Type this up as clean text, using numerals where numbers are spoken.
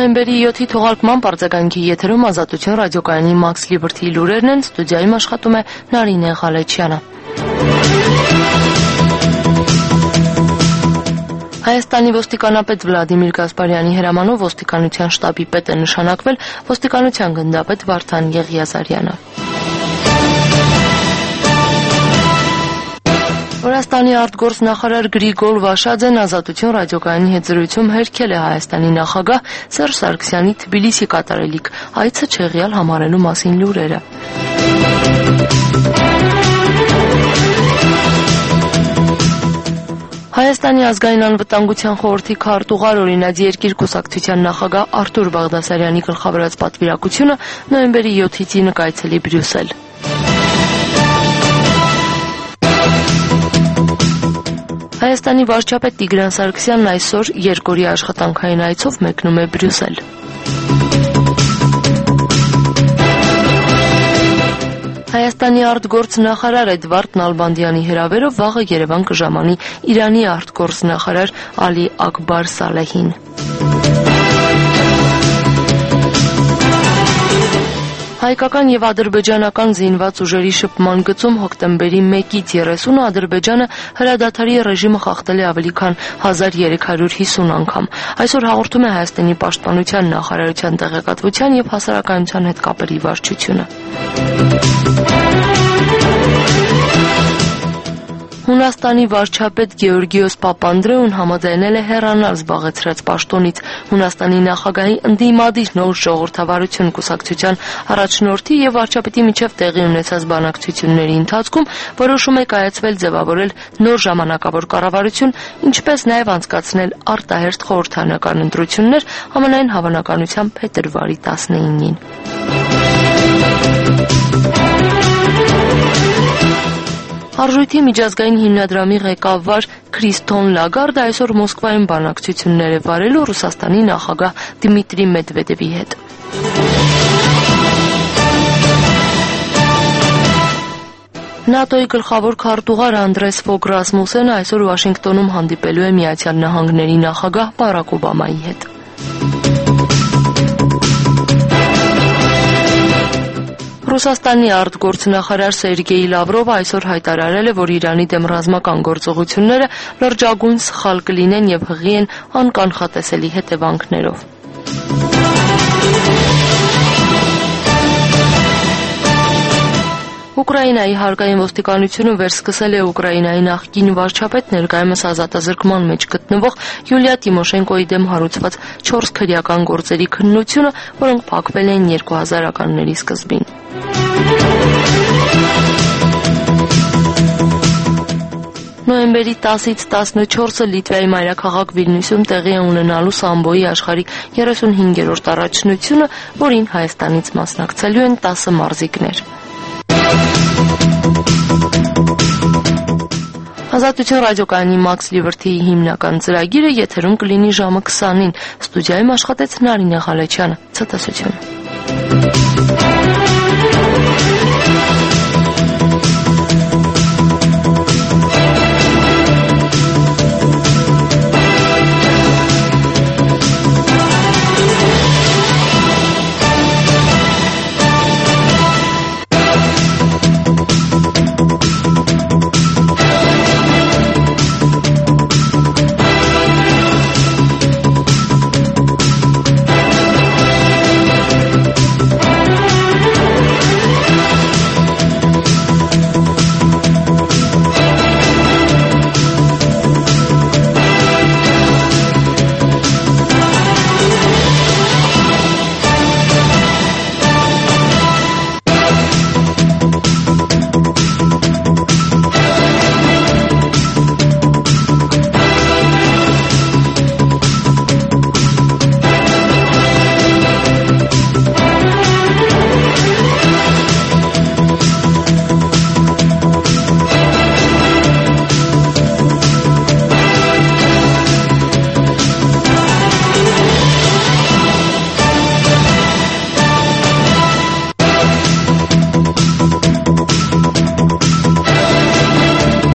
Նոյեմբերի 7-ի թողարկման պարզականքի եթերում Ազատություն ռադիոկայանի Max Liberty լուրերն են, ստուդիայում աշխատում է Նարինե Ղալեչյանը։ Հայաստանի ոստիկանապետ Վլադիմիր Գասպարյանի հրամանով ոստիկանության շտաբի պետ է նշանակվել ոստիկանության գնդապետ Վարդան Եղիազարյանը։ Վրաստանի արտգործնախարար Գրիգոր Վաշաձեն Ազատություն ռադիոկայանի հետ զրույցում հերքել է Հայաստանի նախագահ Սերժ Սարգսյանի Թբիլիսի կատարելիք այցը չեղյալ համարելու մասին լուրերը։ Հայաստանի ազգային անվտանգության խորհրդի քարտուղար օրինաձի երկիր կուսակցության նախագահ Արթուր Բաղդասարյանի գլխավորած պատվիրակությունը նոյեմբերի 7-ից 9 կայցելի Բրյուսել։ Հայաստանի վարչապետ Տիգրան Սարգսյանն այսօր երկօրյա աշխատանքային այցով մեկնում է Բրյուսել։ Հայաստանի արտգործնախարար Էդվարդ Նալբանդյանի հրավերով վաղը Երևան կժամանի Իրանի արտգործնախարար Ալի Ակբար Սալեհին։ Հայկական եւ ադրբեջանական զինված ուժերի շփման գծում հոկտեմբերի 1-ից 30-ը Ադրբեջանը հրադադարի ռեժիմը խախտել է ավելի քան 1350 անգամ։ Այսօր հաղորդում է Հայաստանի պաշտպանության նախարարության տեղեկատվության եւ հասարակայնության հետ կապերի վարչությունը։ Հունաստանի վարչապետ Գեորգիոս Պապանդրեուն համաձայնել է հեռանալ զբաղեցրած պաշտոնից։ Հունաստանի նախագահի ընդդիմադիր նոր ժողովրդավարություն կուսակցության առաջնորդի եւ վարչապետի միջև տեղի ունեցած բանակցությունների ընթացքում որոշում է կայացվել ձևավորել նոր ժամանակավոր կառավարություն, ինչպես նաեւ անցկացնել արտահերթ խորհրդարանական ընտրություններ ամենայն հավանականությամբ փետրվարի 19-ին։ Արժույթի միջազգային հիմնադրամի ղեկավար Քրիստոն Լագարդը այսօր Մոսկվայում բանակցություններ է վարելու Ռուսաստանի նախագահ Դմիտրի Մեդվեդևի հետ։ ՆԱՏՕ-ի գլխավոր քարտուղար Անդրես Ֆոգ Ռասմուսենը այսօր Վաշինգտոնում հանդիպելու է Միացյալ Նահանգների նախագահ Բարակ Օբամայի հետ։ Ռուսաստանի արտգործնախարար Սերգեյ Լավրովը այսօր հայտարարել է, որ Իրանի դեմ ռազմական գործողությունները լրջագույն սխալ կլինեն եւ հղի են անկանխատեսելի հետևանքներով։ Ուկրաինայի հարկային ոստիկանությունը վերսկսել է Ուկրաինայի նախկին վարչապետ ներկայումս ազատազրկման մեջ գտնվող Յուլիա Տիմոշենկոյի դեմ հարուցված 4 քրեական գործերի քննությունը, որոնք փակվել են 2000-ականների սկզբին։ Նոյեմբերի 10-ից 14-ը Լիտվայի մայրաքաղաք Վիլնյուսում տեղի է ունենալու սամբոյի աշխարհի 35-րդ առաջնությունը, որին Հայաստանից մասնակցելու են 10 մարզիկներ։ Ազատություն ռադիոկայանի Max Liberty-ի հիմնական ծրագիրը եթերում կլինի ժամը 20-ին։ Ստուդիայում աշխատեց Նարինե Ղալեչյանը։ Ցտեսություն։